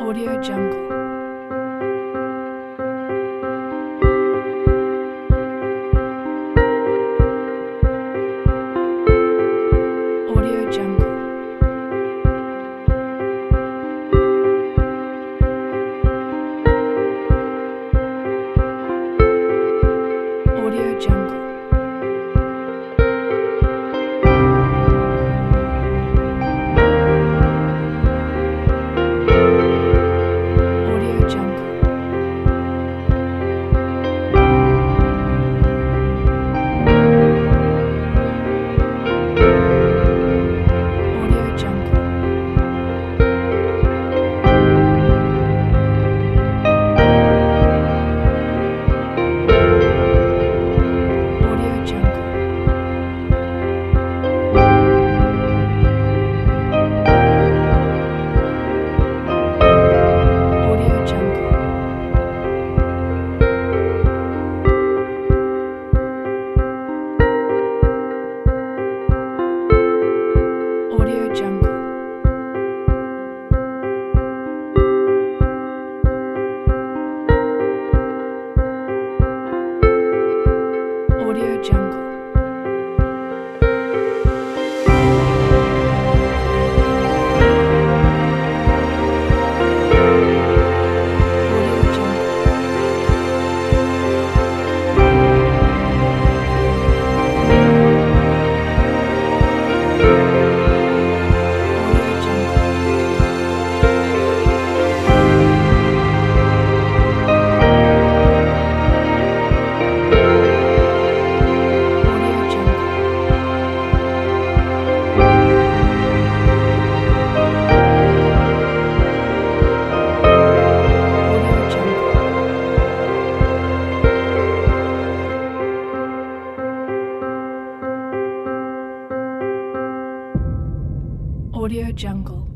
Audio Jungle. Audio Jungle. Audio Jungle. Audio Jungle. Audio Jungle. Audio Jungle. Audio Jungle. Audio Jungle. Audio Jungle. Audio Jungle. Audio Jungle. Audio Jungle. Audio Jungle. Audio Jungle.